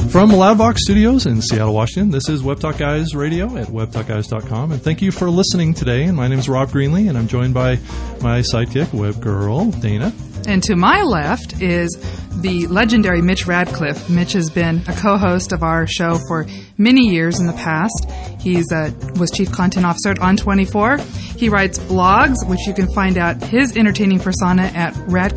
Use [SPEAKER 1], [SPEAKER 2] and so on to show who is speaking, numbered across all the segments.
[SPEAKER 1] From Loudvox Studios in Seattle, Washington, this is Web Talk Guys Radio at webtalkguys.com. And thank you for listening today. And my name is Rob Greenlee, and I'm joined by my sidekick, web girl, Dana.
[SPEAKER 2] And to my left is the legendary Mitch Radcliffe. Mitch has been a co-host of our show for many years in the past. He's was Chief Content Officer at On24. He writes blogs, which you can find out his entertaining persona at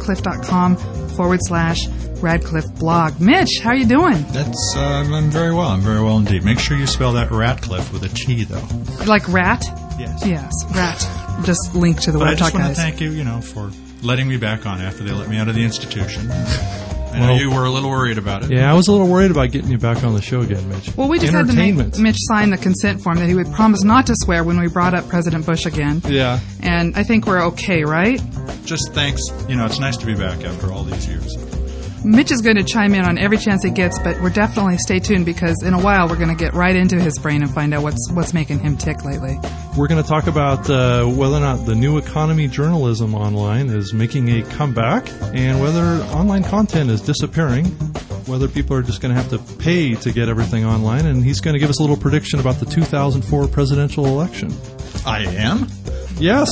[SPEAKER 2] radcliffe.com/Radcliffe blog. Mitch, how are you doing?
[SPEAKER 3] I'm very well. I'm very well indeed. Make sure you spell that Ratcliffe with a T, though.
[SPEAKER 2] Like rat?
[SPEAKER 3] Yes.
[SPEAKER 2] Yes, rat. Just link to the
[SPEAKER 3] But
[SPEAKER 2] Web Talk
[SPEAKER 3] I just want
[SPEAKER 2] Guys.
[SPEAKER 3] to thank you, for letting me back on after they let me out of the institution. I know you were a little worried about it.
[SPEAKER 1] Yeah, I was a little worried about getting you back on the show again, Mitch.
[SPEAKER 2] Well, we just had to make Mitch sign the consent form that he would promise not to swear when we brought up President Bush again.
[SPEAKER 1] Yeah.
[SPEAKER 2] And I think we're okay, right?
[SPEAKER 3] Just thanks. It's nice to be back after all these years.
[SPEAKER 2] Mitch is going to chime in on every chance he gets, but we're definitely stay tuned because in a while we're going to get right into his brain and find out what's making him tick lately.
[SPEAKER 1] We're going to talk about whether or not the new economy journalism online is making a comeback and whether online content is disappearing, whether people are just going to have to pay to get everything online, and he's going to give us a little prediction about the 2004 presidential election.
[SPEAKER 3] I am?
[SPEAKER 1] Yes.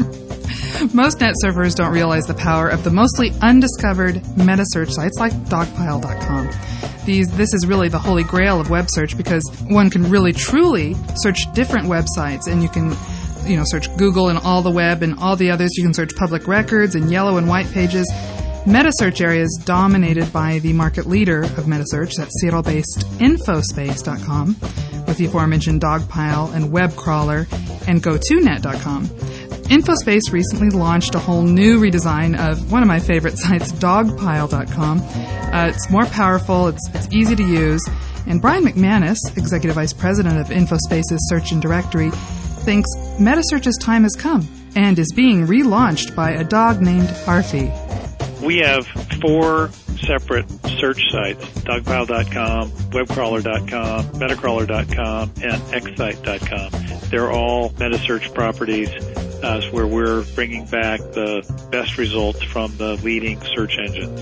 [SPEAKER 2] Most net surfers don't realize the power of the mostly undiscovered meta search sites like dogpile.com. This is really the holy grail of web search because one can really truly search different websites, and you can search Google and all the web and all the others. You can search public records and yellow and white pages. Meta search area is dominated by the market leader of meta search, that's Seattle-based Infospace.com, with the aforementioned Dogpile and WebCrawler and GoToNet.com. Infospace recently launched a whole new redesign of one of my favorite sites, Dogpile.com. It's more powerful, it's easy to use, and Brian McManus, Executive Vice President of Infospace's Search and Directory, thinks MetaSearch's time has come and is being relaunched by a dog named Harfy.
[SPEAKER 4] We have 4 separate search sites, dogpile.com, webcrawler.com, metacrawler.com, and xsite.com. They're all meta-search properties where we're bringing back the best results from the leading search engines.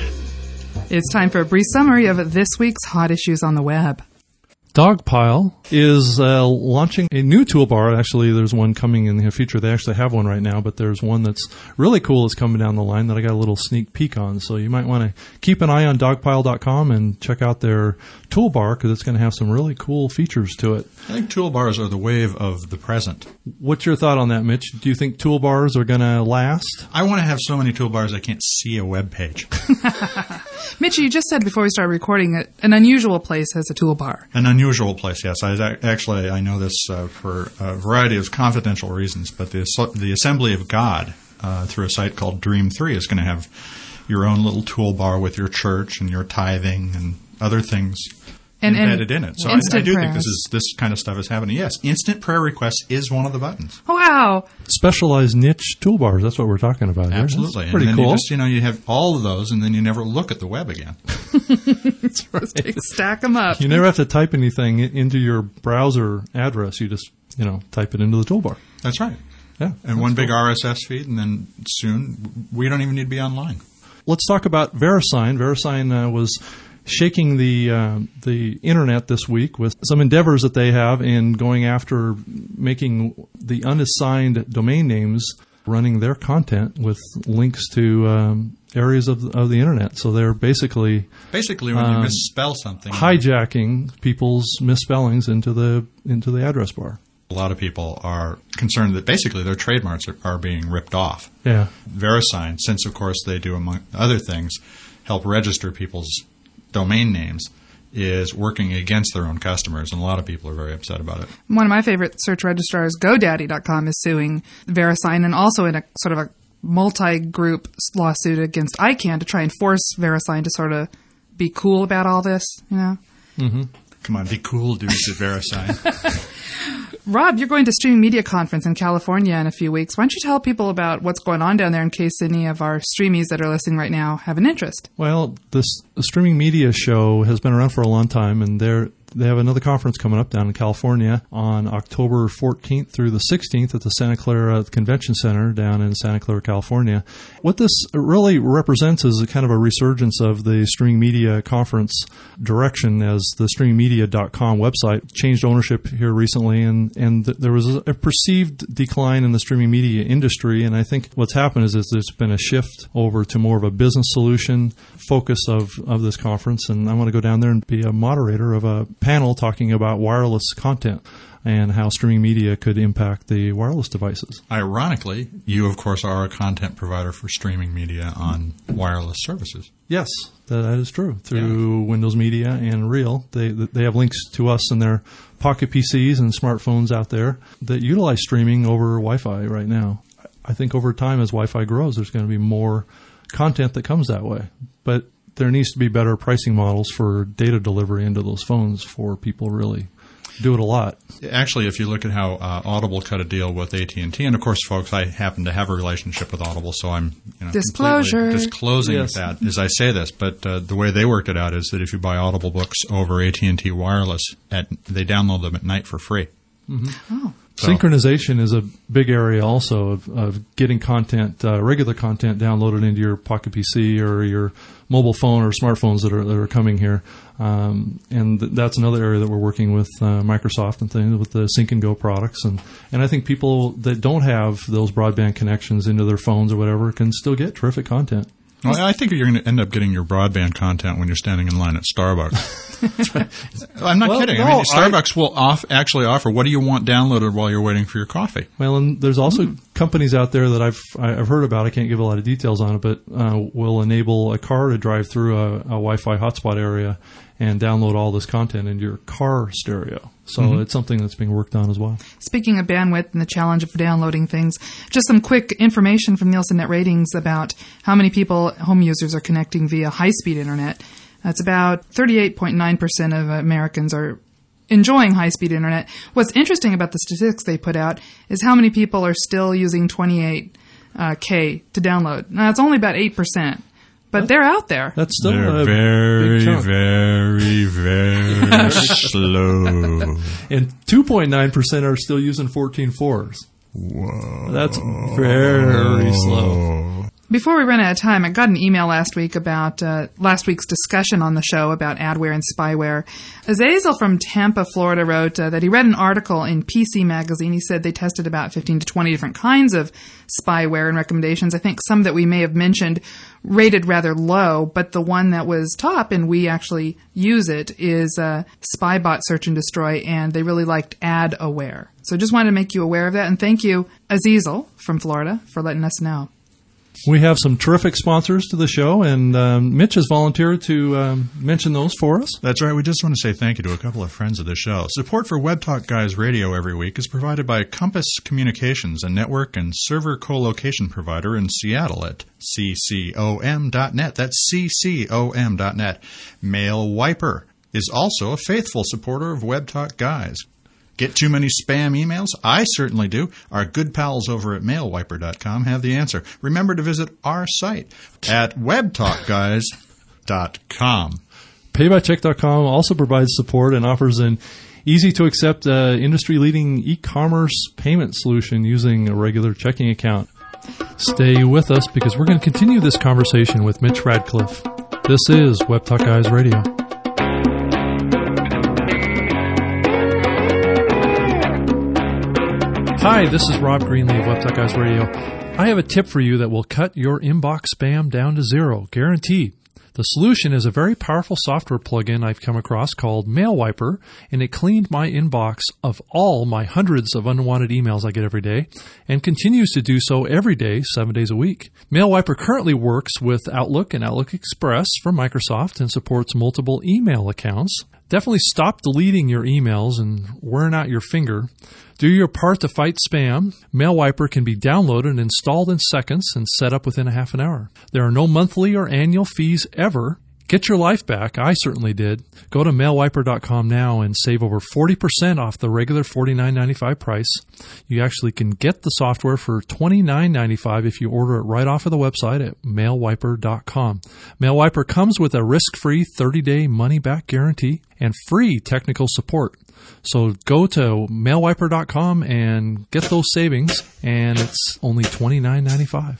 [SPEAKER 2] It's time for a brief summary of this week's hot issues on the web.
[SPEAKER 1] Dogpile is launching a new toolbar. Actually, there's one coming in the future. They actually have one right now, but there's one that's really cool that's coming down the line that I got a little sneak peek on. So you might want to keep an eye on dogpile.com and check out their toolbar because it's going to have some really cool features to it.
[SPEAKER 3] I think toolbars are the wave of the present.
[SPEAKER 1] What's your thought on that, Mitch? Do you think toolbars are going to last?
[SPEAKER 3] I want to have so many toolbars I can't see a web page.
[SPEAKER 2] Mitch, you just said before we started recording that an unusual place has a toolbar.
[SPEAKER 3] An unusual place, yes. I know this for a variety of confidential reasons, but the Assembly of God, through a site called Dream3, is going to have your own little toolbar with your church and your tithing and other things embedded in it. So I do think this kind of stuff is happening. Yes, instant prayer requests is one of the buttons.
[SPEAKER 2] Oh, wow.
[SPEAKER 1] Specialized niche toolbars, that's what we're talking about here.
[SPEAKER 3] Absolutely.
[SPEAKER 1] That's pretty
[SPEAKER 3] and
[SPEAKER 1] cool.
[SPEAKER 3] You have all of those, and then you never look at the web again.
[SPEAKER 1] That's right.
[SPEAKER 2] Stack them up.
[SPEAKER 1] You never have to type anything into your browser address. You just, type it into the toolbar.
[SPEAKER 3] That's right.
[SPEAKER 1] Yeah.
[SPEAKER 3] And one big RSS feed, and then soon we don't even need to be online.
[SPEAKER 1] Let's talk about VeriSign. VeriSign was shaking the internet this week with some endeavors that they have in going after making the unassigned domain names running their content with links to areas of the internet. So they're basically
[SPEAKER 3] when you misspell something,
[SPEAKER 1] hijacking people's misspellings into the address bar.
[SPEAKER 3] A lot of people are concerned that basically their trademarks are being ripped off.
[SPEAKER 1] Yeah.
[SPEAKER 3] VeriSign, since of course they do, among other things, help register people's domain names, is working against their own customers, and a lot of people are very upset about it.
[SPEAKER 2] One of my favorite search registrars, GoDaddy.com, is suing VeriSign, and also in a sort of a multi-group lawsuit against ICANN to try and force VeriSign to sort of be cool about all this,
[SPEAKER 1] Mm-hmm.
[SPEAKER 3] Come on, be cool, dudes at VeriSign.
[SPEAKER 2] Rob, you're going to Streaming Media Conference in California in a few weeks. Why don't you tell people about what's going on down there in case any of our streamies that are listening right now have an interest?
[SPEAKER 1] Well, the Streaming Media show has been around for a long time, and They have another conference coming up down in California on October 14th through the 16th at the Santa Clara Convention Center down in Santa Clara, California. What this really represents is a kind of a resurgence of the streaming media conference direction, as the streamingmedia.com website changed ownership here recently, and there was a perceived decline in the streaming media industry. And I think what's happened is there's been a shift over to more of a business solution focus of this conference, and I want to go down there and be a moderator of a panel talking about wireless content and how streaming media could impact the wireless devices.
[SPEAKER 3] Ironically, you, of course, are a content provider for streaming media on wireless services.
[SPEAKER 1] Yes, that is true. Through Windows Media and Reel, they have links to us in their pocket PCs and smartphones out there that utilize streaming over Wi-Fi right now. I think over time, as Wi-Fi grows, there's going to be more content that comes that way. But there needs to be better pricing models for data delivery into those phones for people really do it a lot.
[SPEAKER 3] Actually, if you look at how Audible cut a deal with AT&T, and of course, folks, I happen to have a relationship with Audible, so I'm
[SPEAKER 2] disclosure
[SPEAKER 3] disclosing that as I say this. But the way they worked it out is that if you buy Audible books over AT&T Wireless, they download them at night for free.
[SPEAKER 1] Mm-hmm. Oh. Synchronization is a big area also of getting content, regular content downloaded into your pocket PC or your mobile phone or smartphones that are coming here. And that's another area that we're working with Microsoft and things with the Sync and Go products. And I think people that don't have those broadband connections into their phones or whatever can still get terrific content.
[SPEAKER 3] Well, I think you're going to end up getting your broadband content when you're standing in line at Starbucks. I'm not kidding.
[SPEAKER 1] No,
[SPEAKER 3] I mean, Starbucks will actually offer, what do you want downloaded while you're waiting for your coffee?
[SPEAKER 1] Well, and there's also companies out there that I've heard about. I can't give a lot of details on it, but will enable a car to drive through a Wi-Fi hotspot area and download all this content into your car stereo. So it's something that's being worked on as well. Speaking
[SPEAKER 2] of bandwidth and the challenge of downloading things, just some quick information from Nielsen Net Ratings about how many people, home users, are connecting via high-speed internet. That's about 38.9% of Americans are enjoying high-speed internet. What's interesting about the statistics they put out is how many people are still using 28K to download. Now, it's only about 8%. But they're out there.
[SPEAKER 1] That's still
[SPEAKER 3] a very, very, very slow.
[SPEAKER 1] And 2.9% are still using 14.4s.
[SPEAKER 3] Whoa.
[SPEAKER 1] That's very slow.
[SPEAKER 2] Before we run out of time, I got an email last week about last week's discussion on the show about adware and spyware. Azazel from Tampa, Florida wrote that he read an article in PC Magazine. He said they tested about 15 to 20 different kinds of spyware and recommendations. I think some that we may have mentioned rated rather low, but the one that was top, and we actually use it, is Spybot Search and Destroy, and they really liked AdAware. So just wanted to make you aware of that, and thank you, Azazel from Florida, for letting us know.
[SPEAKER 1] We have some terrific sponsors to the show, and Mitch has volunteered to mention those for us.
[SPEAKER 3] That's right. We just want to say thank you to a couple of friends of the show. Support for Web Talk Guys Radio every week is provided by Compass Communications, a network and server co-location provider in Seattle at ccom.net. That's ccom.net. Mail Wiper is also a faithful supporter of Web Talk Guys. Get too many spam emails? I certainly do. Our good pals over at mailwiper.com have the answer. Remember to visit our site at webtalkguys.com.
[SPEAKER 1] Paybycheck.com also provides support and offers an easy-to-accept industry-leading e-commerce payment solution using a regular checking account. Stay with us because we're going to continue this conversation with Mitch Radcliffe. This is Web Talk Guys Radio. Hi, this is Rob Greenlee of Web Talk Guys Radio. I have a tip for you that will cut your inbox spam down to zero, guaranteed. The solution is a very powerful software plugin I've come across called Mail Wiper, and it cleaned my inbox of all my hundreds of unwanted emails I get every day, and continues to do so every day, 7 days a week. Mail Wiper currently works with Outlook and Outlook Express from Microsoft and supports multiple email accounts. Definitely stop deleting your emails and wearing out your finger. Do your part to fight spam. Mail Wiper can be downloaded and installed in seconds and set up within a half an hour. There are no monthly or annual fees ever. Get your life back. I certainly did. Go to mailwiper.com now and save over 40% off the regular $49.95 price. You actually can get the software for $29.95 if you order it right off of the website at mailwiper.com. Mailwiper comes with a risk-free 30-day money-back guarantee and free technical support. So go to mailwiper.com and get those savings, and it's only $29.95.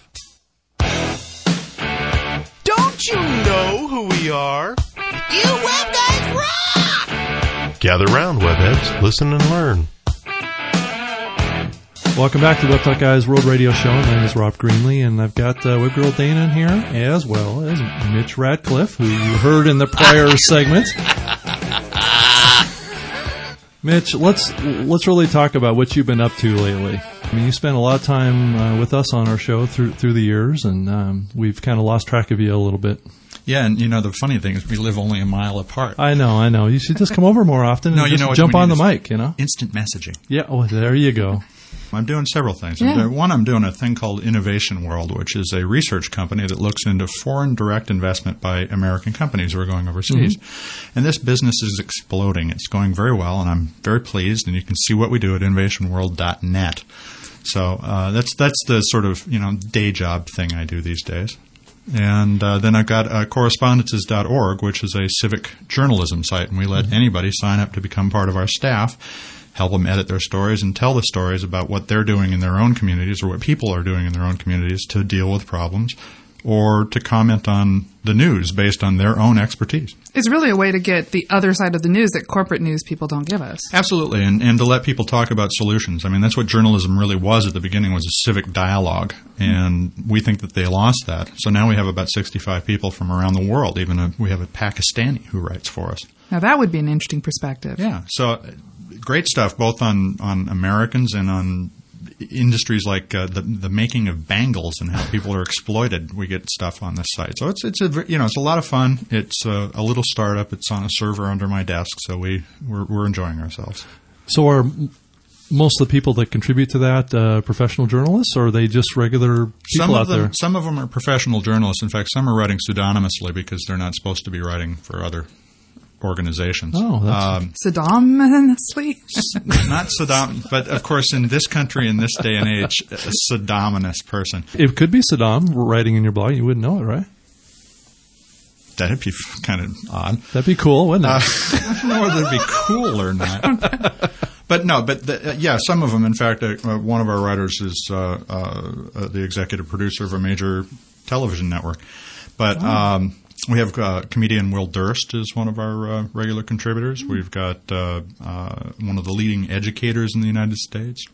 [SPEAKER 5] Don't you know who we are?
[SPEAKER 6] You web guys rock!
[SPEAKER 5] Gather round, webheads. Listen and learn.
[SPEAKER 1] Welcome back to the Web Talk Guys World Radio Show. My name is Rob Greenlee, and I've got Web Girl Dana in here, as well as Mitch Radcliffe, who you heard in the prior segment. Mitch, let's really talk about what you've been up to lately. I mean, you spent a lot of time with us on our show through the years, and we've kind of lost track of you a little bit.
[SPEAKER 3] Yeah, and the funny thing is we live only a mile apart.
[SPEAKER 1] I know. You should just come over more often and just jump on the mic,
[SPEAKER 3] Instant messaging.
[SPEAKER 1] Yeah, there you go.
[SPEAKER 3] I'm doing several things.
[SPEAKER 2] Yeah.
[SPEAKER 3] I'm doing a thing called Innovation World, which is a research company that looks into foreign direct investment by American companies who are going overseas. Mm-hmm. And this business is exploding. It's going very well, and I'm very pleased. And you can see what we do at innovationworld.net. So that's the sort of day job thing I do these days. And then I've got correspondences.org, which is a civic journalism site, and we let anybody sign up to become part of our staff, help them edit their stories and tell the stories about what they're doing in their own communities or what people are doing in their own communities to deal with problems or to comment on the news based on their own expertise.
[SPEAKER 2] It's really a way to get the other side of the news that corporate news people don't give us.
[SPEAKER 3] Absolutely, and to let people talk about solutions. I mean, that's what journalism really was at the beginning, was a civic dialogue, and we think that they lost that. So now we have about 65 people from around the world. We have a Pakistani who writes for us.
[SPEAKER 2] Now that would be an interesting perspective.
[SPEAKER 3] Yeah, so great stuff both on Americans and on industries like the making of bangles and how people are exploited. We get stuff on this site, so it's a lot of fun. It's a little startup. It's on a server under my desk, so we're enjoying ourselves.
[SPEAKER 1] So are most of the people that contribute to that professional journalists, or are they just regular people out there?
[SPEAKER 3] Some of them are professional journalists. In fact, some are writing pseudonymously because they're not supposed to be writing for other organizations.
[SPEAKER 1] Oh, that's
[SPEAKER 2] Pseudonymously?
[SPEAKER 3] Not Saddam, but of course in this country in this day and age, a pseudonymous person.
[SPEAKER 1] It could be Saddam writing in your blog. You wouldn't know it, right?
[SPEAKER 3] That'd be kind of odd.
[SPEAKER 1] That'd be cool, wouldn't it?
[SPEAKER 3] I don't know whether it'd be cool or not. But some of them. In fact, one of our writers is the executive producer of a major television network. But we have comedian Will Durst is one of our regular contributors. We've got one of the leading educators in the United States,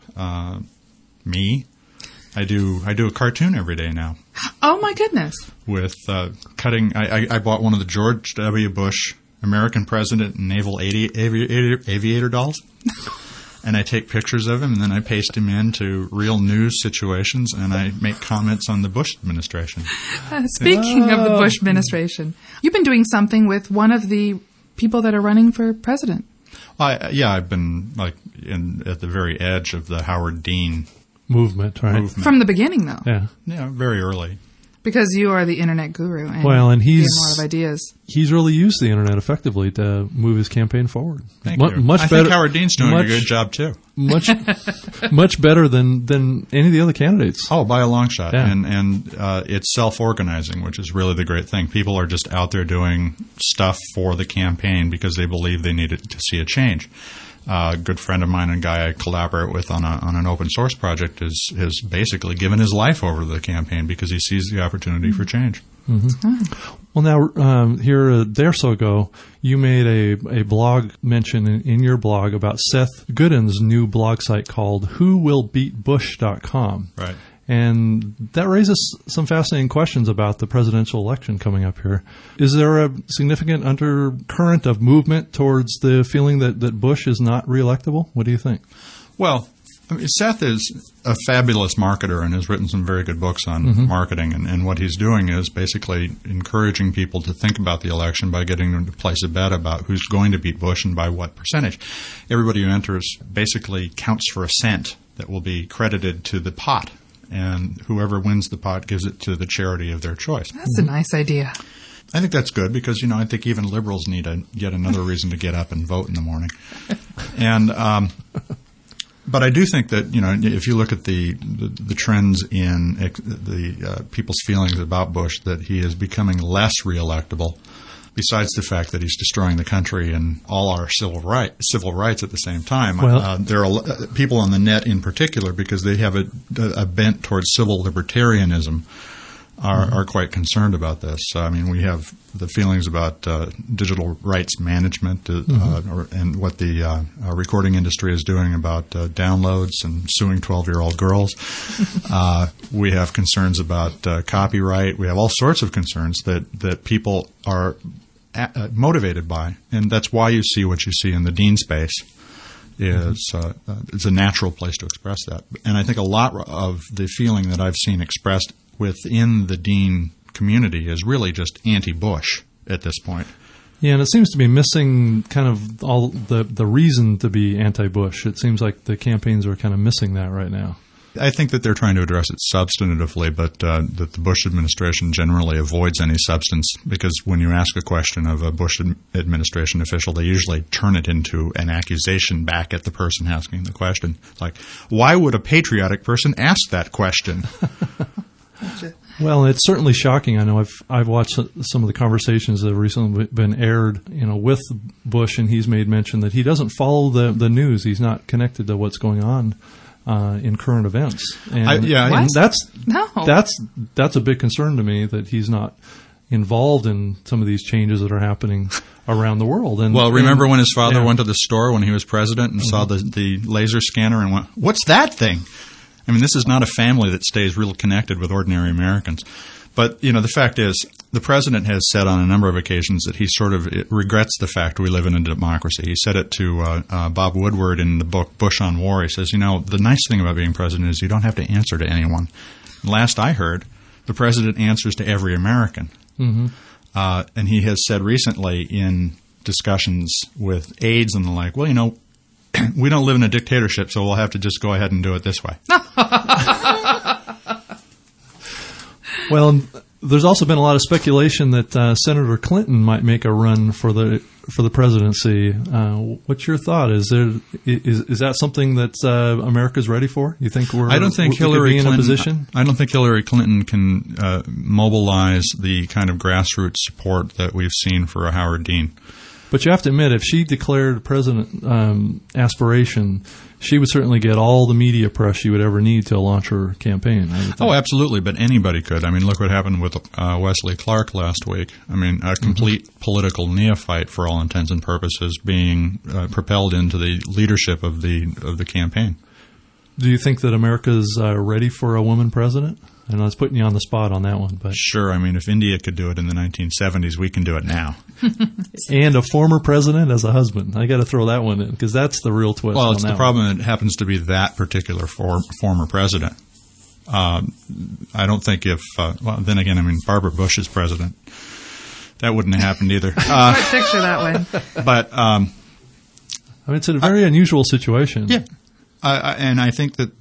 [SPEAKER 3] me. I do a cartoon every day now.
[SPEAKER 2] Oh, my goodness.
[SPEAKER 3] With cutting. I bought one of the George W. Bush American President and Naval Aviator dolls. And I take pictures of him, and then I paste him into real news situations, and I make comments on the Bush administration.
[SPEAKER 2] Speaking of the Bush administration, you've been doing something with one of the people that are running for president.
[SPEAKER 3] I've been at the very edge of the Howard Dean
[SPEAKER 1] movement, right?
[SPEAKER 2] From the beginning, though.
[SPEAKER 3] Yeah, very early.
[SPEAKER 2] Because you are the internet guru, and
[SPEAKER 1] he's
[SPEAKER 2] a lot of ideas.
[SPEAKER 1] He's really used the internet effectively to move his campaign forward.
[SPEAKER 3] Thank you. I think Howard Dean's doing a good job too.
[SPEAKER 1] Much better than any of the other candidates.
[SPEAKER 3] Oh, by a long shot.
[SPEAKER 1] Yeah.
[SPEAKER 3] And it's self-organizing, which is really the great thing. People are just out there doing stuff for the campaign because they believe they need it to see a change. A good friend of mine and guy I collaborate with on an open source project has basically given his life over to the campaign because he sees the opportunity for change.
[SPEAKER 1] Mm-hmm. Well, now, here a day or so ago, you made a blog mention in your blog about Seth Godin's new blog site called WhoWillBeatBush.com.
[SPEAKER 3] Right.
[SPEAKER 1] And that raises some fascinating questions about the presidential election coming up here. Is there a significant undercurrent of movement towards the feeling that Bush is not reelectable? What do you think?
[SPEAKER 3] Well, Seth is a fabulous marketer and has written some very good books on marketing. And what he's doing is basically encouraging people to think about the election by getting them to place a bet about who's going to beat Bush and by what percentage. Everybody who enters basically counts for a cent that will be credited to the pot. And whoever wins the pot gives it to the charity of their choice.
[SPEAKER 2] That's a nice idea.
[SPEAKER 3] I think that's good because, I think even liberals need yet another reason to get up and vote in the morning. And but I do think that, if you look at the trends in the people's feelings about Bush, that he is becoming less reelectable, besides the fact that he's destroying the country and all our civil rights at the same time.
[SPEAKER 1] Well,
[SPEAKER 3] there are people on the net in particular, because they have a bent towards civil libertarianism, are quite concerned about this. We have the feelings about digital rights management and what the recording industry is doing about downloads and suing 12-year-old girls. We have concerns about copyright. We have all sorts of concerns that people are motivated by, and that's why you see what you see in the Dean space. It's a natural place to express that. And I think a lot of the feeling that I've seen expressed within the Dean community is really just anti-Bush at this point.
[SPEAKER 1] Yeah, and it seems to be missing kind of all the reason to be anti-Bush. It seems like the campaigns are kind of missing that right now.
[SPEAKER 3] I think that they're trying to address it substantively, but that the Bush administration generally avoids any substance, because when you ask a question of a Bush administration official, they usually turn it into an accusation back at the person asking the question. It's like, why would a patriotic person ask that question?
[SPEAKER 1] Well, it's certainly shocking. I know I've watched some of the conversations that have recently been aired, with Bush, and he's made mention that he doesn't follow the news. He's not connected to what's going on in current events. And that's a big concern to me, that he's not involved in some of these changes that are happening around the world. And
[SPEAKER 3] remember when his father went to the store when he was president and saw the laser scanner and went, "What's that thing?" This is not a family that stays real connected with ordinary Americans. But, the fact is, the president has said on a number of occasions that he sort of regrets the fact we live in a democracy. He said it to Bob Woodward in the book Bush on War. He says, the nice thing about being president is you don't have to answer to anyone. Last I heard, the president answers to every American.
[SPEAKER 1] Mm-hmm.
[SPEAKER 3] And he has said recently in discussions with aides and the like, well, we don't live in a dictatorship, so we'll have to just go ahead and do it this way.
[SPEAKER 1] Well, there's also been a lot of speculation that Senator Clinton might make a run for the presidency. What's your thought? Is that something that America's ready for? You think
[SPEAKER 3] I don't think Hillary Clinton, in a position? I don't think Hillary Clinton can mobilize the kind of grassroots support that we've seen for a Howard Dean.
[SPEAKER 1] But you have to admit, if she declared president aspiration, she would certainly get all the media press she would ever need to launch her campaign.
[SPEAKER 3] Oh, absolutely. But anybody could. Look what happened with Wesley Clark last week. A complete political neophyte, for all intents and purposes, being propelled into the leadership of the campaign.
[SPEAKER 1] Do you think that America's ready for a woman president? I know I was putting you on the spot on that one, but
[SPEAKER 3] sure. If India could do it in the 1970s, we can do it now.
[SPEAKER 1] And a former president as a husband. I got to throw that one in, because that's the real twist.
[SPEAKER 3] Well, it's the problem. It happens to be that particular former president. I don't think then again, Barbara Bush is president. That wouldn't have happened either.
[SPEAKER 2] Quite picture that way.
[SPEAKER 3] But
[SPEAKER 1] it's a very unusual situation.
[SPEAKER 3] Yeah, and I think that.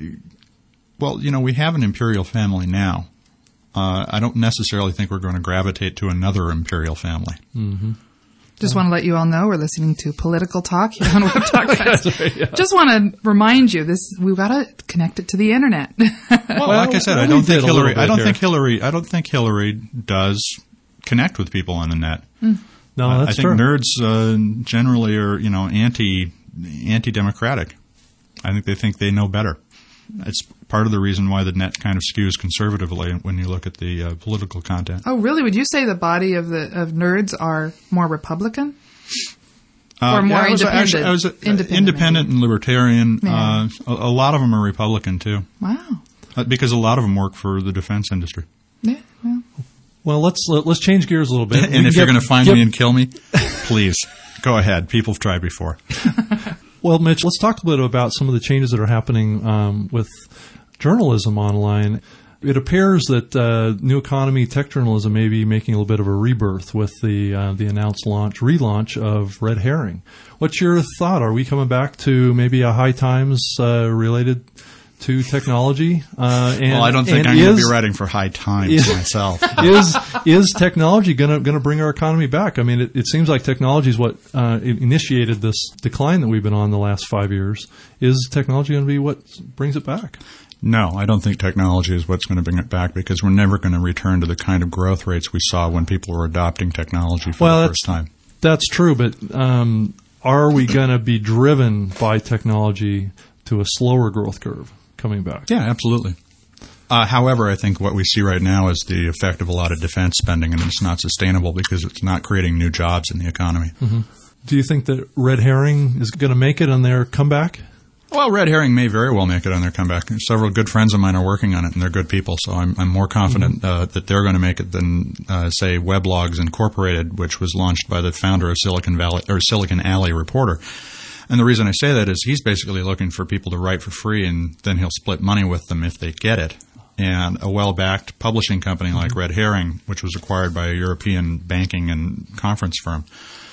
[SPEAKER 3] We have an imperial family now. I don't necessarily think we're going to gravitate to another imperial family.
[SPEAKER 1] Mm-hmm.
[SPEAKER 2] Just want to let you all know we're listening to Political Talk here on Web Talk. Right, yeah. Just want to remind you, we've got to connect it to the internet.
[SPEAKER 3] Well, like I said, I don't think Hillary does connect with people on the net.
[SPEAKER 1] No, that's true.
[SPEAKER 3] I think nerds generally are, anti-democratic. I think they think they know better. It's part of the reason why the net kind of skews conservatively when you look at the political content.
[SPEAKER 2] Oh, really? Would you say the body of nerds are more Republican? Or more independent?
[SPEAKER 3] Independent and libertarian. Yeah. A lot of them are Republican, too.
[SPEAKER 2] Wow.
[SPEAKER 3] Because a lot of them work for the defense industry.
[SPEAKER 2] Yeah,
[SPEAKER 1] well, let's change gears a little bit.
[SPEAKER 3] And if you're going to find me and kill me, please, go ahead. People have tried before.
[SPEAKER 1] Well, Mitch, let's talk a little bit about some of the changes that are happening with journalism online. It appears that New Economy tech journalism may be making a little bit of a rebirth with the announced relaunch of Red Herring. What's your thought? Are we coming back to maybe a High Times related to technology.
[SPEAKER 3] Well, I don't think I'm going to be writing for High Times myself.
[SPEAKER 1] Is technology going to bring our economy back? I mean, it seems like technology is what initiated this decline that we've been on the last 5 years. Is technology going to be what brings it back?
[SPEAKER 3] No, I don't think technology is what's going to bring it back, because we're never going to return to the kind of growth rates we saw when people were adopting technology for the first time.
[SPEAKER 1] That's true, but are we going to be driven by technology to a slower growth curve coming back?
[SPEAKER 3] Yeah, absolutely. However, I think what we see right now is the effect of a lot of defense spending, and it's not sustainable because it's not creating new jobs in the economy.
[SPEAKER 1] Mm-hmm. Do you think that Red Herring is going to make it on their comeback?
[SPEAKER 3] Well, Red Herring may very well make it on their comeback. Several good friends of mine are working on it, and they're good people, so I'm more confident that they're going to make it than, say, Weblogs Incorporated, which was launched by the founder of Silicon Alley Reporter. And the reason I say that is he's basically looking for people to write for free, and then he'll split money with them if they get it. And a well-backed publishing company like Red Herring, which was acquired by a European banking and conference firm,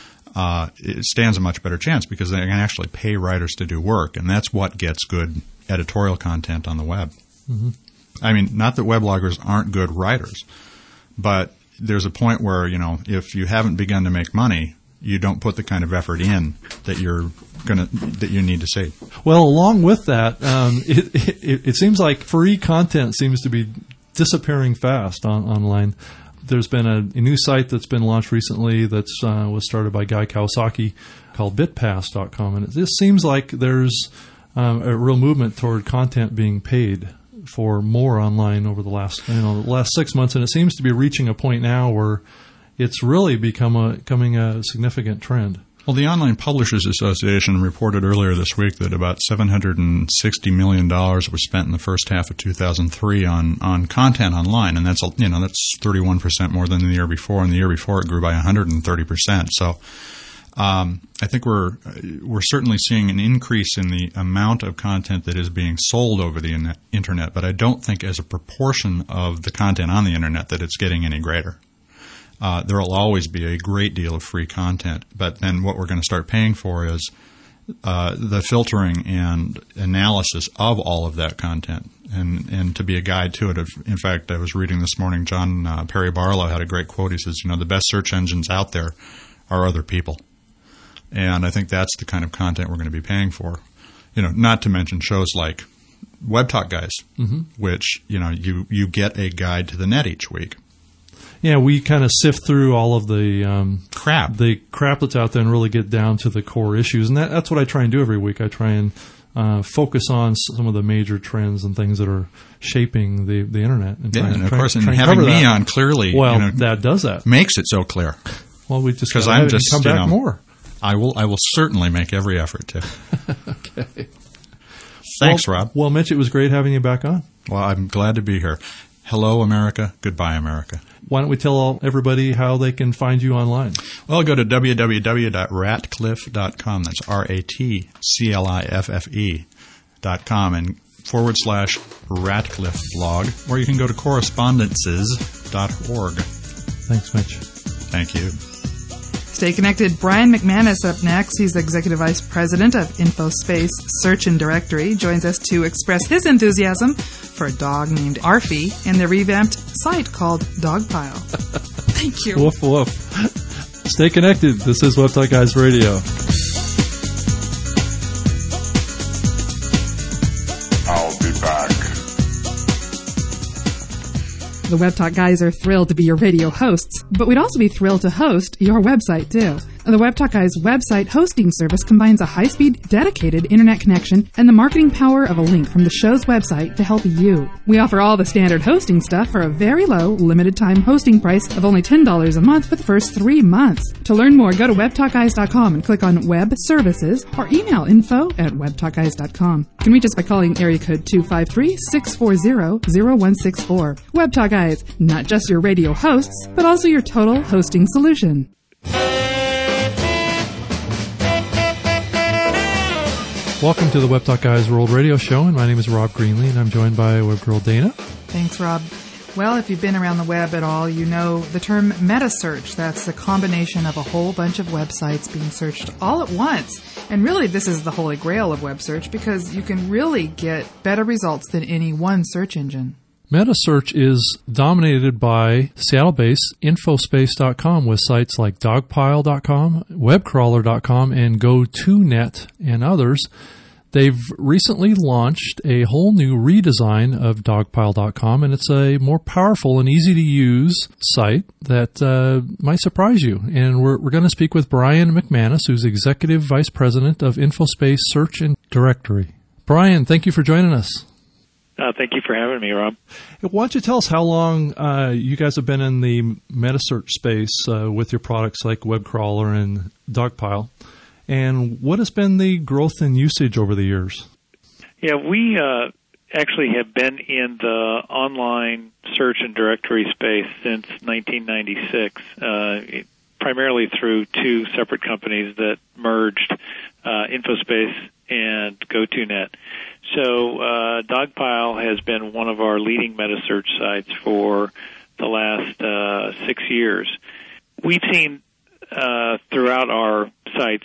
[SPEAKER 3] it stands a much better chance because they can actually pay writers to do work, and that's what gets good editorial content on the web. Mm-hmm. I mean, not that webloggers aren't good writers, but there's a point where, if you haven't begun to make money, you don't put the kind of effort in that you need to see.
[SPEAKER 1] Well, along with that, it seems like free content seems to be disappearing fast online. There's been a new site that's been launched recently that was started by Guy Kawasaki called bitpass.com, and it just seems like there's a real movement toward content being paid for more online over the last 6 months, and it seems to be reaching a point now where it's really becoming a significant trend.
[SPEAKER 3] Well, the Online Publishers Association reported earlier this week that about $760 million was spent in the first half of 2003 on content online, and that's 31% more than the year before, and the year before it grew by 130%. So I think we're certainly seeing an increase in the amount of content that is being sold over the internet, but I don't think as a proportion of the content on the internet that it's getting any greater. There will always be a great deal of free content, but then what we're going to start paying for is the filtering and analysis of all of that content, and to be a guide to it. In fact, I was reading this morning, John Perry Barlow had a great quote. He says, the best search engines out there are other people. And I think that's the kind of content we're going to be paying for. Not to mention shows like Web Talk Guys, which, you get a guide to the net each week.
[SPEAKER 1] Yeah, we kind of sift through all of the
[SPEAKER 3] crap
[SPEAKER 1] that's out there and really get down to the core issues. And that's what I try and do every week. I try and focus on some of the major trends and things that are shaping the internet.
[SPEAKER 3] And of course, having me on clearly,
[SPEAKER 1] that does that.
[SPEAKER 3] Makes it so clear.
[SPEAKER 1] Well, we just come back more.
[SPEAKER 3] I will certainly make every effort to.
[SPEAKER 1] Okay.
[SPEAKER 3] Thanks, Rob.
[SPEAKER 1] Well, Mitch, it was great having you back on.
[SPEAKER 3] Well, I'm glad to be here. Hello, America. Goodbye, America.
[SPEAKER 1] Why don't we tell everybody how they can find you online?
[SPEAKER 3] Well, go to www.ratcliffe.com. That's RATCLIFFE.com and /Ratcliffe blog, or you can go to correspondences.org.
[SPEAKER 1] Thanks, Mitch.
[SPEAKER 3] Thank you.
[SPEAKER 2] Stay connected. Brian McManus up next. He's Executive Vice President of InfoSpace Search and Directory. Joins us to express his enthusiasm for a dog named Arfie and the revamped site called Dogpile. Thank you.
[SPEAKER 1] Woof, woof. Stay connected. This is Web Talk Guys Radio.
[SPEAKER 7] I'll be back.
[SPEAKER 2] The Web Talk Guys are thrilled to be your radio hosts, but we'd also be thrilled to host your website, too. The Web Talk Guys website hosting service combines a high-speed, dedicated internet connection and the marketing power of a link from the show's website to help you. We offer all the standard hosting stuff for a very low, limited-time hosting price of only $10 a month for the first 3 months. To learn more, go to webtalkguys.com and click on Web Services or email info@webtalkguys.com. You can reach us by calling area code 253-640-0164. Web Talk Guys, not just your radio hosts, but also your total hosting solution.
[SPEAKER 1] Welcome to the Web Talk Guys World Radio Show, and my name is Rob Greenlee, and I'm joined by web girl Dana.
[SPEAKER 2] Thanks, Rob. Well, if you've been around the web at all, you know the term metasearch. That's the combination of a whole bunch of websites being searched all at once. And really, this is the holy grail of web search because you can really get better results than any one search engine.
[SPEAKER 1] Metasearch is dominated by Seattle-based Infospace.com with sites like Dogpile.com, Webcrawler.com, and GoToNet and others. They've recently launched a whole new redesign of Dogpile.com, and it's a more powerful and easy-to-use site that might surprise you. And we're going to speak with Brian McManus, who's Executive Vice President of Infospace Search and Directory. Brian, thank you for joining us.
[SPEAKER 4] Thank you for having me, Rob.
[SPEAKER 1] Why don't you tell us how long you guys have been in the metasearch space with your products like Webcrawler and Dogpile, and what has been the growth in usage over the years?
[SPEAKER 4] Yeah, we actually have been in the online search and directory space since 1996, primarily through two separate companies that merged, Infospace and GoToNet. So Dogpile has been one of our leading metasearch sites for the last 6 years. We've seen throughout our sites,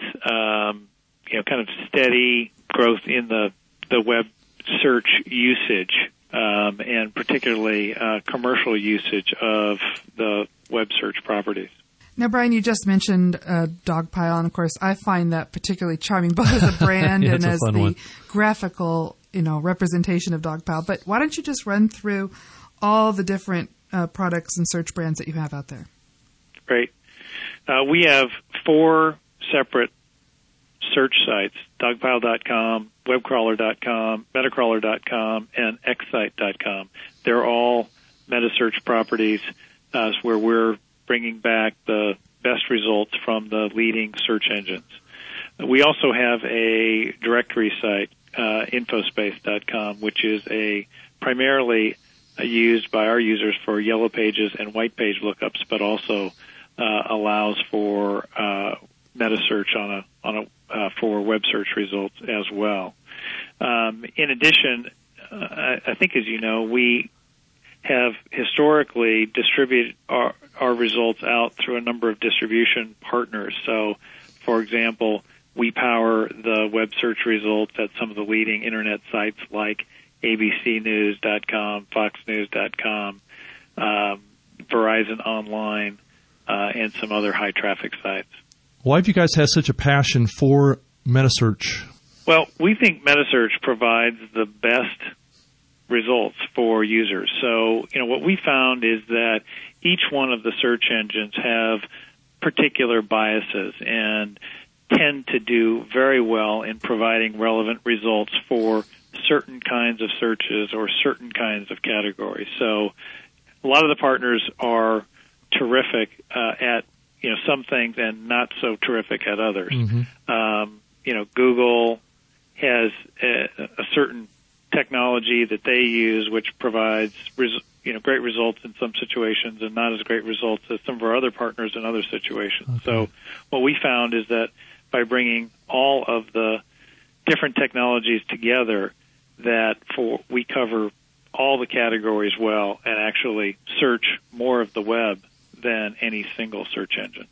[SPEAKER 4] kind of steady growth in the web search usage, and particularly commercial usage of the web search properties.
[SPEAKER 2] Now, Brian, you just mentioned Dogpile, and of course, I find that particularly charming, both as a brand and as the graphical, representation of Dogpile. But why don't you just run through all the different products and search brands that you have out there?
[SPEAKER 4] Great. We have 4 separate search sites: Dogpile.com, Webcrawler.com, Metacrawler.com, and Xsite.com. They're all metasearch properties where we're bringing back the best results from the leading search engines. We also have a directory site, Infospace.com, which is primarily used by our users for yellow pages and white page lookups, but also allows for metasearch for web search results as well. In addition, I think, as you know, we have historically distributed our results out through a number of distribution partners. So, for example, we power the web search results at some of the leading internet sites like abcnews.com, foxnews.com, Verizon Online, and some other high-traffic sites.
[SPEAKER 1] Why have you guys had such a passion for metasearch?
[SPEAKER 4] Well, we think metasearch provides the best results for users. So, what we found is that each one of the search engines have particular biases and tend to do very well in providing relevant results for certain kinds of searches or certain kinds of categories. So a lot of the partners are terrific at some things and not so terrific at others. Mm-hmm. Google has a certain technology that they use which provides great results in some situations and not as great results as some of our other partners in other situations. Okay. So what we found is that by bringing all of the different technologies together, that we cover all the categories well and actually search more of the web than any single search engine.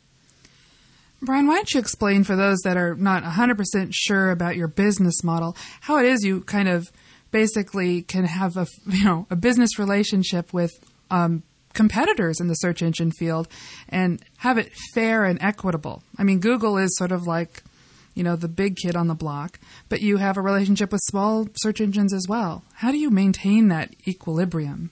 [SPEAKER 2] Brian, why don't you explain for those that are not 100% sure about your business model, how it is you kind of basically can have a business relationship with competitors in the search engine field and have it fair and equitable. I mean, Google is sort of like, the big kid on the block, but you have a relationship with small search engines as well. How do you maintain that equilibrium?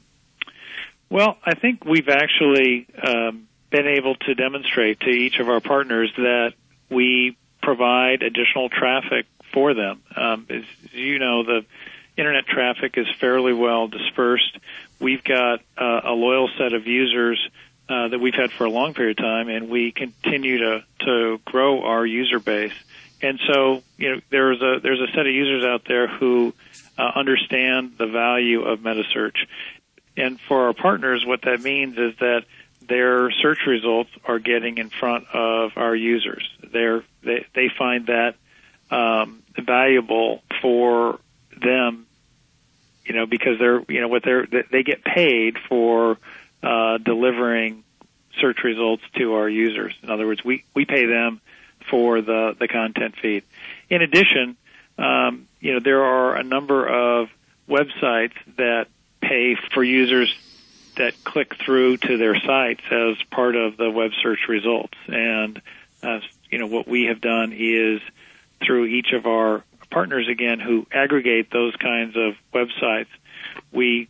[SPEAKER 4] Well, I think we've actually been able to demonstrate to each of our partners that we provide additional traffic for them. As you know, the internet traffic is fairly well dispersed. We've got a loyal set of users that we've had for a long period of time, and we continue to grow our user base. And so, there's a set of users out there who understand the value of metasearch. And for our partners, what that means is that their search results are getting in front of our users. They find that valuable for them because they get paid for delivering search results to our users. In other words, we pay them for the content feed. In addition, there are a number of websites that pay for users that click through to their sites as part of the web search results. And what we have done is, through each of our partners, again, who aggregate those kinds of websites, we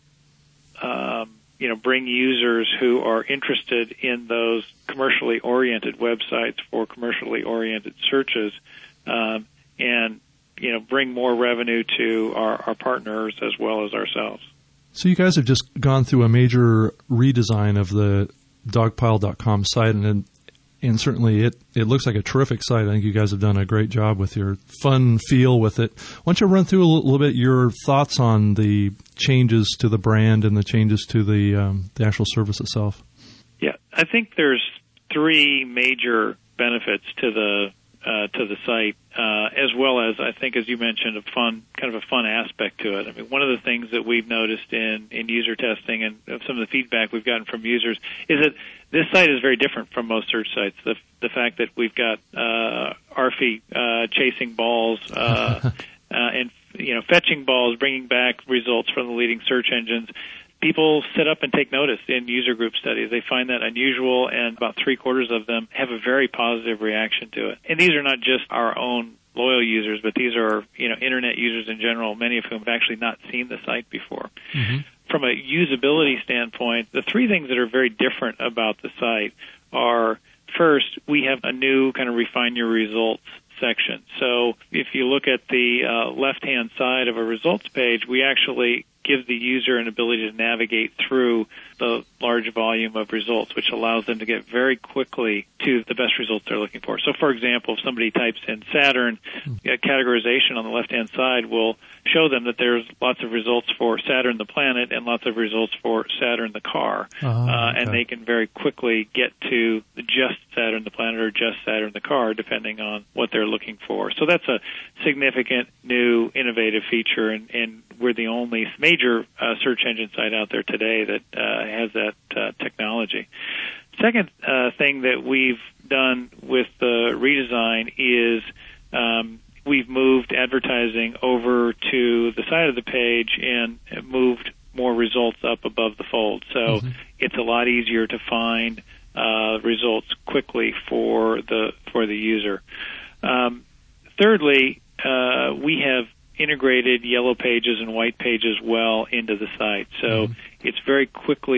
[SPEAKER 4] bring users who are interested in those commercially oriented websites for commercially oriented searches, and bring more revenue to our partners as well as ourselves.
[SPEAKER 1] So you guys have just gone through a major redesign of the dogpile.com site, and certainly it looks like a terrific site. I think you guys have done a great job with your fun feel with it. Why don't you run through a little bit your thoughts on the changes to the brand and the changes to the actual service itself?
[SPEAKER 4] Yeah, I think there's three major benefits to the site, as well as, I think, as you mentioned, kind of a fun aspect to it. I mean, one of the things that we've noticed in user testing and some of the feedback we've gotten from users is that this site is very different from most search sites. The fact that we've got Arfie chasing balls and fetching balls, bringing back results from the leading search engines. People sit up and take notice in user group studies. They find that unusual, and about 3/4 of them have a very positive reaction to it. And these are not just our own loyal users, but these are internet users in general, many of whom have actually not seen the site before. Mm-hmm. From a usability standpoint, the three things that are very different about the site are, first, we have a new kind of refine your results section. So if you look at the left-hand side of a results page, we actually give the user an ability to navigate through the large volume of results, which allows them to get very quickly to the best results they're looking for. So, for example, if somebody types in Saturn, categorization on the left-hand side will show them that there's lots of results for Saturn the planet and lots of results for Saturn the car. And they can very quickly get to just Saturn the planet or just Saturn the car, depending on what they're looking for. So that's a significant new innovative feature, and we're the only major search engine site out there today that has that technology. Second thing that we've done with the redesign is we've moved advertising over to the side of the page and moved more results up above the fold. So it's a lot easier to find results quickly for the user. Thirdly, we have integrated yellow pages and white pages well into the site. So it's very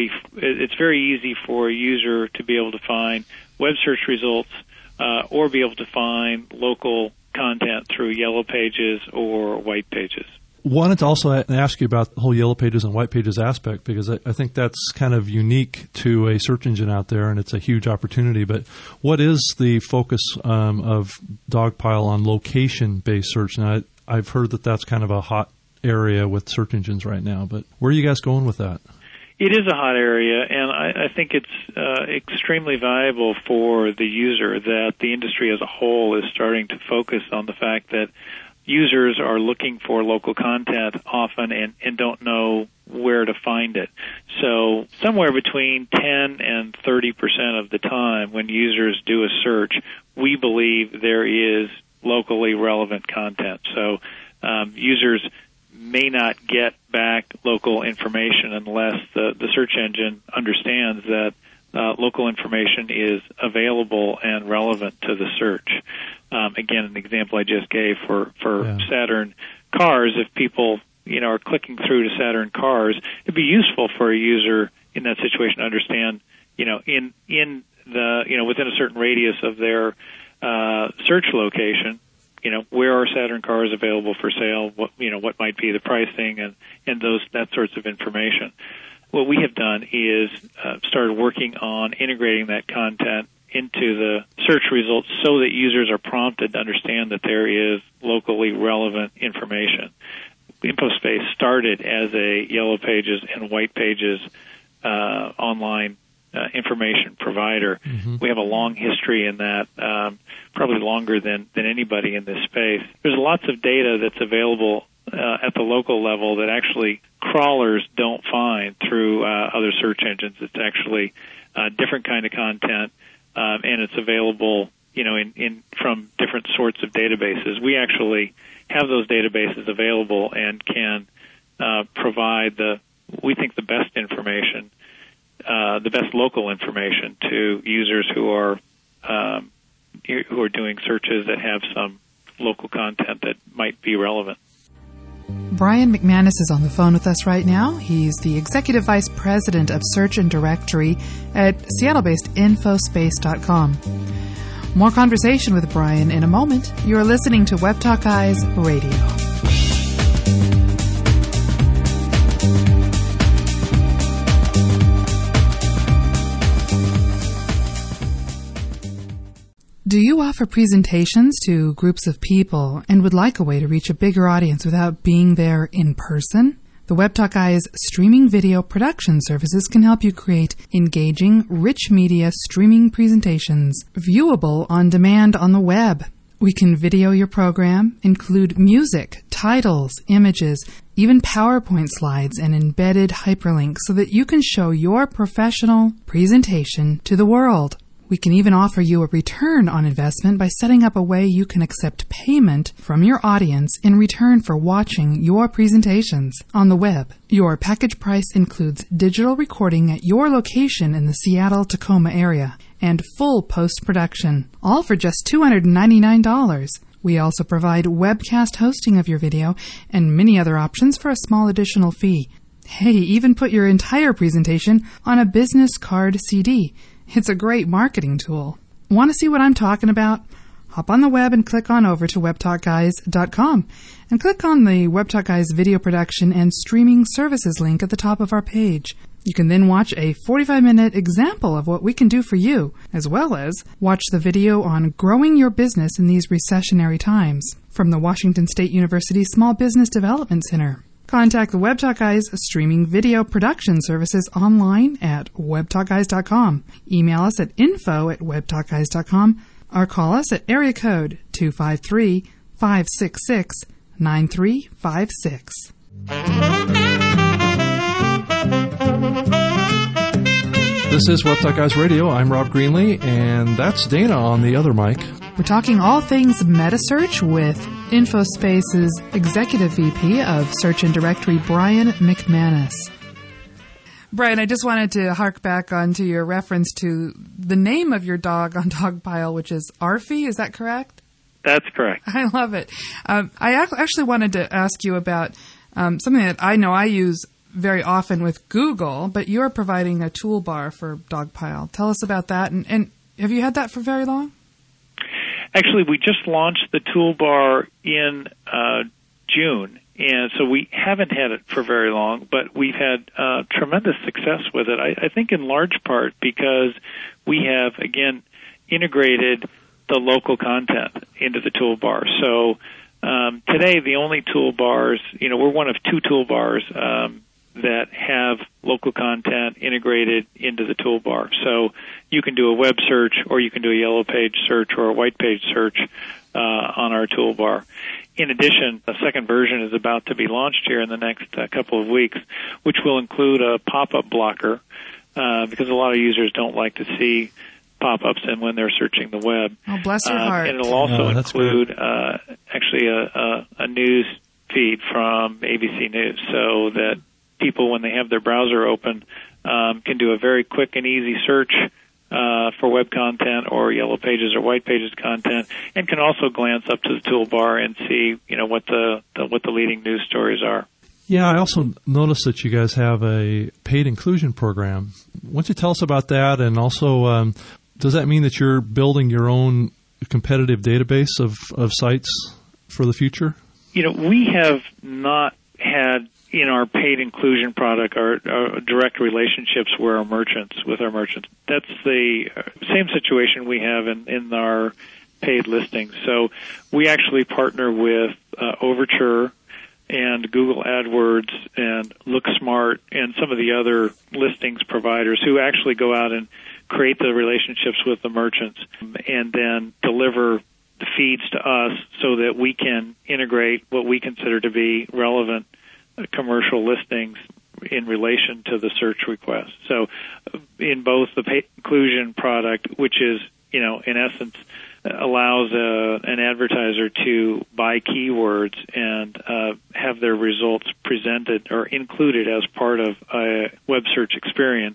[SPEAKER 4] easy for a user to be able to find web search results or be able to find local content through yellow pages or white pages.
[SPEAKER 1] Wanted to also ask you about the whole yellow pages and white pages aspect, because I think that's kind of unique to a search engine out there, and it's a huge opportunity. But what is the focus of Dogpile on location-based search? Now, I've heard that that's kind of a hot area with search engines right now, but where are you guys going with that?
[SPEAKER 4] It is a hot area, and I think it's extremely valuable for the user that the industry as a whole is starting to focus on the fact that users are looking for local content often and don't know where to find it. So somewhere between 10 and 30% of the time when users do a search, we believe there is locally relevant content. So users may not get back local information unless the search engine understands that local information is available and relevant to the search. Again, an example I just gave for Saturn cars, if people are clicking through to Saturn cars, it'd be useful for a user in that situation to understand, in the within a certain radius of their search location, where are Saturn cars available for sale? What might be the pricing and that sorts of information. What we have done is started working on integrating that content into the search results so that users are prompted to understand that there is locally relevant information. InfoSpace started as a yellow pages and white pages online information provider. We have a long history in that, probably longer than anybody in this space. There's lots of data that's available at the local level that actually crawlers don't find through other search engines. It's actually a different kind of content, and it's available, in from different sorts of databases. We actually have those databases available and can provide we think the best information, the best local information to users who are doing searches that have some local content that might be relevant.
[SPEAKER 2] Brian McManus is on the phone with us right now. He's the Executive Vice President of Search and Directory at Seattle-based Infospace.com. More conversation with Brian in a moment. You're listening to Web Talk Guys Radio. Do you offer presentations to groups of people and would like a way to reach a bigger audience without being there in person? The Web Talk Guys streaming video production services can help you create engaging, rich media streaming presentations, viewable on demand on the web. We can video your program, include music, titles, images, even PowerPoint slides and embedded hyperlinks so that you can show your professional presentation to the world. We can even offer you a return on investment by setting up a way you can accept payment from your audience in return for watching your presentations on the web. Your package price includes digital recording at your location in the Seattle-Tacoma area and full post-production, all for just $299. We also provide webcast hosting of your video and many other options for a small additional fee. Hey, even put your entire presentation on a business card CD. It's a great marketing tool. Want to see what I'm talking about? Hop on the web and click on over to webtalkguys.com and click on the Web Talk Guys video production and streaming services link at the top of our page. You can then watch a 45-minute example of what we can do for you, as well as watch the video on growing your business in these recessionary times from the Washington State University Small Business Development Center. Contact the Web Talk Guys streaming video production services online at webtalkguys.com. Email us at info@webtalkguys.com or call us at area code 253-566-9356.
[SPEAKER 1] This is Web Talk Guys Radio. I'm Rob Greenlee, and that's Dana on the other mic.
[SPEAKER 2] We're talking all things metasearch with Infospace's Executive VP of Search and Directory, Brian McManus. Brian, I just wanted to hark back onto your reference to the name of your dog on Dogpile, which is Arfie. Is that correct?
[SPEAKER 4] That's correct.
[SPEAKER 2] I love it. I actually wanted to ask you about something that I know I use very often with Google, but you're providing a toolbar for Dogpile. Tell us about that. And have you had that for very long?
[SPEAKER 4] Actually, we just launched the toolbar in June, and so we haven't had it for very long, but we've had tremendous success with it. I think in large part because we have, again, integrated the local content into the toolbar. So today, the only toolbars, we're one of two toolbars that have local content integrated into the toolbar. So you can do a web search, or you can do a yellow page search or a white page search on our toolbar. In addition, a second version is about to be launched here in the next couple of weeks, which will include a pop-up blocker because a lot of users don't like to see pop-ups and when they're searching the web.
[SPEAKER 2] Oh, bless your heart.
[SPEAKER 4] And it'll also include actually a news feed from ABC News, so that people, when they have their browser open, can do a very quick and easy search for web content or yellow pages or white pages content, and can also glance up to the toolbar and see, what the leading news stories are.
[SPEAKER 1] Yeah, I also noticed that you guys have a paid inclusion program. Why don't you tell us about that, and also does that mean that you're building your own competitive database of sites for the future?
[SPEAKER 4] We have not had in our paid inclusion product our direct relationships with our merchants. That's the same situation we have in our paid listings. So we actually partner with Overture and Google AdWords and LookSmart and some of the other listings providers who actually go out and create the relationships with the merchants and then deliver the feeds to us so that we can integrate what we consider to be relevant commercial listings in relation to the search request. So in both the paid inclusion product, which is, in essence, allows an advertiser to buy keywords and have their results presented or included as part of a web search experience,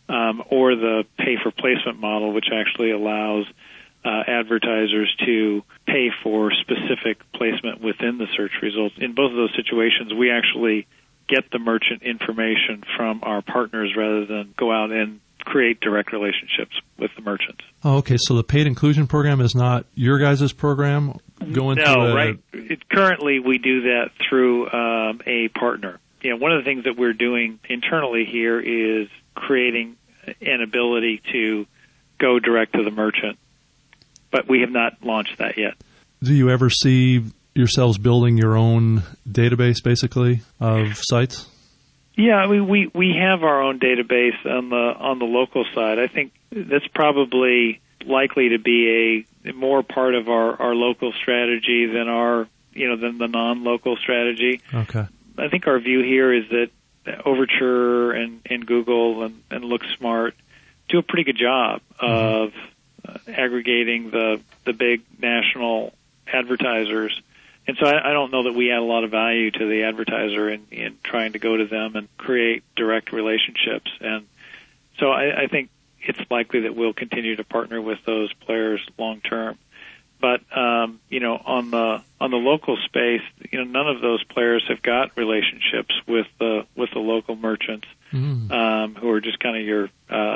[SPEAKER 4] or the pay-for-placement model, which actually allows advertisers to pay for specific placement within the search results. In both of those situations, we actually get the merchant information from our partners rather than go out and create direct relationships with the merchants.
[SPEAKER 1] Oh, okay. So the paid inclusion program is not your guys' program?
[SPEAKER 4] Right. Currently, we do that through a partner. One of the things that we're doing internally here is creating an ability to go direct to the merchant, but we have not launched that yet.
[SPEAKER 1] Do you ever see yourselves building your own database, basically, of sites?
[SPEAKER 4] Yeah, we have our own database on the local side. I think that's probably likely to be a more part of our local strategy than than the non-local strategy.
[SPEAKER 1] Okay.
[SPEAKER 4] I think our view here is that Overture and Google and LookSmart do a pretty good job of aggregating the big national advertisers. And so I don't know that we add a lot of value to the advertiser in trying to go to them and create direct relationships. And so I think it's likely that we'll continue to partner with those players long term. But on the local space, none of those players have got relationships with the local merchants who are just kind of your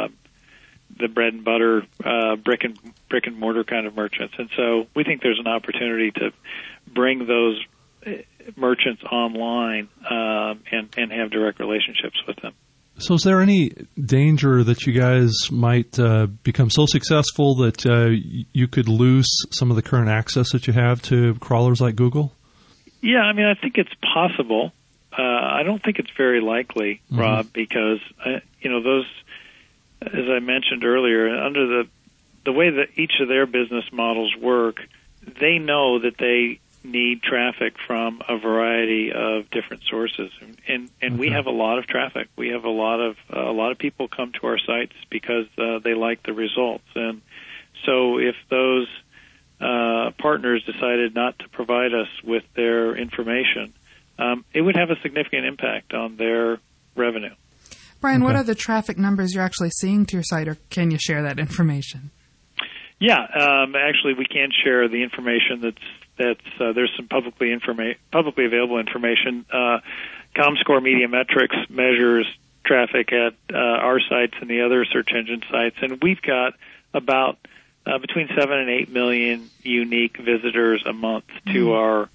[SPEAKER 4] the bread and butter brick and mortar kind of merchants. And so we think there's an opportunity to bring those merchants online and have direct relationships with them.
[SPEAKER 1] So is there any danger that you guys might become so successful that you could lose some of the current access that you have to crawlers like Google?
[SPEAKER 4] Yeah, I think it's possible. I don't think it's very likely, Rob, because those, as I mentioned earlier, under the way that each of their business models work, they know that they need traffic from a variety of different sources, and we have a lot of traffic. We have a lot of people come to our sites because they like the results, and so if those partners decided not to provide us with their information, it would have a significant impact on their revenue.
[SPEAKER 2] Brian, what are the traffic numbers you're actually seeing to your site, or can you share that information?
[SPEAKER 4] Yeah, actually, we can share the information that's there's some publicly available information. ComScore Mediametrics measures traffic at our sites and the other search engine sites, and we've got about between 7 and 8 million unique visitors a month to our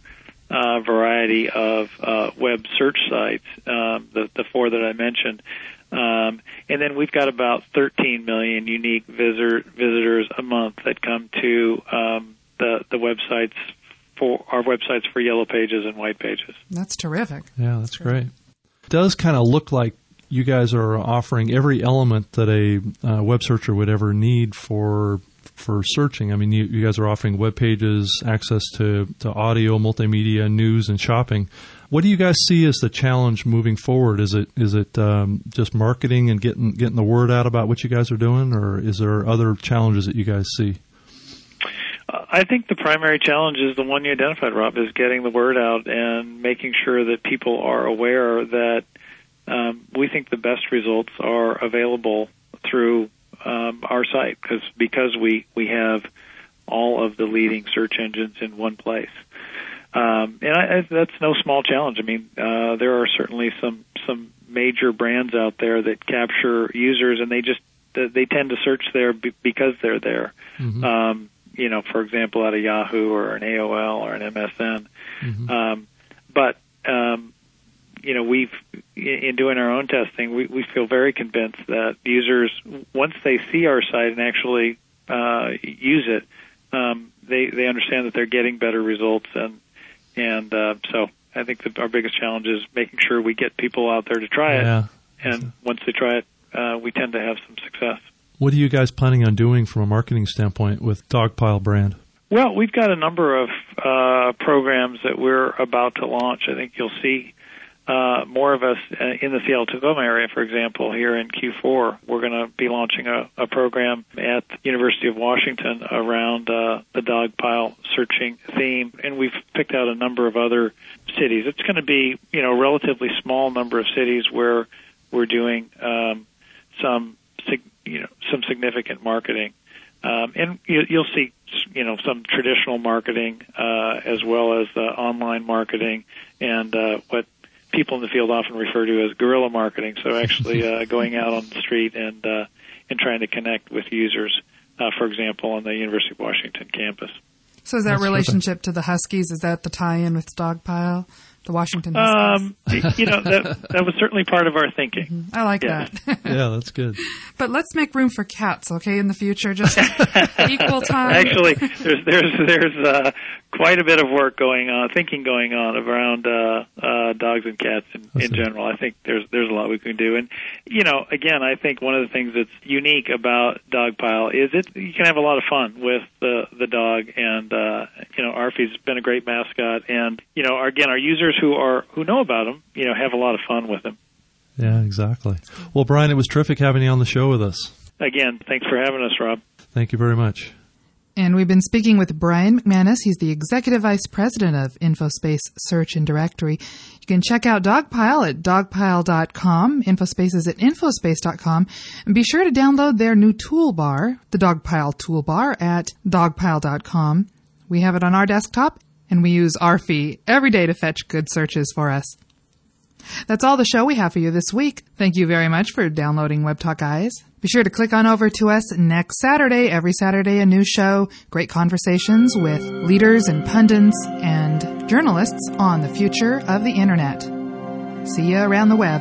[SPEAKER 4] variety of web search sites, the four that I mentioned. And then we've got about 13 million unique visitors a month that come to the websites for our websites for Yellow Pages and White Pages.
[SPEAKER 2] That's terrific.
[SPEAKER 1] Yeah, that's great. It does kind of look like you guys are offering every element that a web searcher would ever need for searching. You guys are offering web pages, access to audio, multimedia, news, and shopping. What do you guys see as the challenge moving forward? Is it just marketing and getting the word out about what you guys are doing, or is there other challenges that you guys see?
[SPEAKER 4] I think the primary challenge is the one you identified, Rob, is getting the word out and making sure that people are aware that we think the best results are available through our site because we have all of the leading search engines in one place. And that's no small challenge. There are certainly some major brands out there that capture users, and they tend to search there because they're there. Mm-hmm. For example, at a Yahoo or an AOL or an MSN. Mm-hmm. But we've, in doing our own testing, we feel very convinced that users, once they see our site and actually use it, they understand that they're getting better results, and so I think that our biggest challenge is making sure we get people out there to try it, and once they try it, we tend to have some success.
[SPEAKER 1] What are you guys planning on doing from a marketing standpoint with Dogpile brand?
[SPEAKER 4] Well, we've got a number of programs that we're about to launch. I think you'll see more of us in the Seattle-Tacoma area, for example, here in Q4, we're going to be launching a program at the University of Washington around the dog pile searching theme, and we've picked out a number of other cities. It's going to be, a relatively small number of cities where we're doing some significant marketing, and you'll see, some traditional marketing as well as online marketing and what people in the field often refer to as guerrilla marketing. So actually going out on the street and trying to connect with users, for example, on the University of Washington campus.
[SPEAKER 2] So is that
[SPEAKER 1] That's
[SPEAKER 2] relationship to the Huskies, is that the tie-in with Dogpile, the Washington Huskies?
[SPEAKER 4] That was certainly part of our thinking.
[SPEAKER 2] I like
[SPEAKER 4] Yes.
[SPEAKER 2] that.
[SPEAKER 1] Yeah, that's good.
[SPEAKER 2] But let's make room for cats, okay, in the future, just equal time.
[SPEAKER 4] Actually, there's quite a bit of work thinking going on around dogs and cats in general. I think there's a lot we can do. And, again, I think one of the things that's unique about Dogpile is you can have a lot of fun with the dog. And, Arfie's been a great mascot. And, again, our users who know about him, have a lot of fun with him.
[SPEAKER 1] Yeah, exactly. Well, Brian, it was terrific having you on the show with us.
[SPEAKER 4] Again, thanks for having us, Rob.
[SPEAKER 1] Thank you very much.
[SPEAKER 2] And we've been speaking with Brian McManus. He's the Executive Vice President of InfoSpace Search and Directory. You can check out Dogpile at dogpile.com. InfoSpace is at infospace.com. And be sure to download their new toolbar, the Dogpile toolbar, at dogpile.com. We have it on our desktop, and we use Arfie every day to fetch good searches for us. That's all the show we have for you this week. Thank you very much for downloading Web Talk Guys. Be sure to click on over to us next Saturday. Every Saturday, a new show, great conversations with leaders and pundits and journalists on the future of the Internet. See you around the web.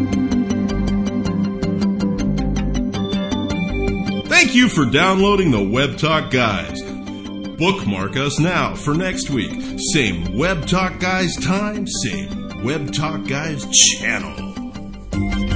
[SPEAKER 8] Thank you for downloading the Web Talk Guys. Bookmark us now for next week. Same Web Talk Guys time, same Web Talk Guys channel.